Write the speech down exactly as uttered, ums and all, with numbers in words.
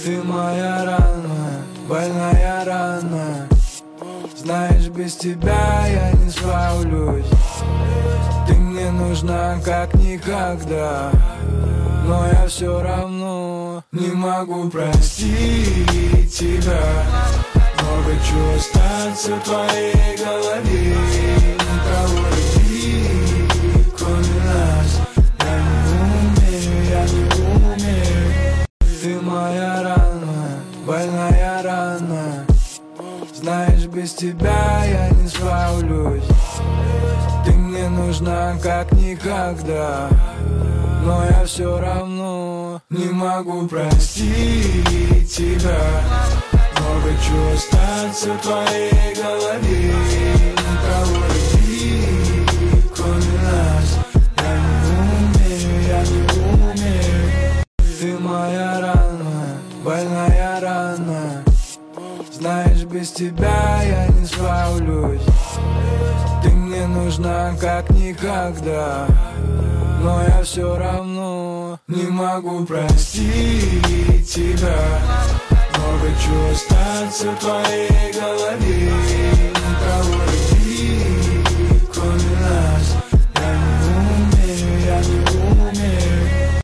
Ты моя рана, больная рана. Знаешь, без тебя я не справлюсь. Ты мне нужна как никогда, но я все равно не могу простить тебя. Много чего остаться в твоей голове. Никого любить, кроме нас, я не умею, я не умею. Ты моя рана, больная рана. Знаешь, без тебя я не справлюсь. Ты мне нужна как никогда, но я все равно не могу простить тебя. Много чего остаться в твоей голове. Никого любить, кроме нас, я не умею, я не умею. Ты моя рана, больная рана. Знаешь, без тебя я не справлюсь. Ты мне нужна как никогда, но я все равно не могу простить тебя. Много чего остаться в твоей голове.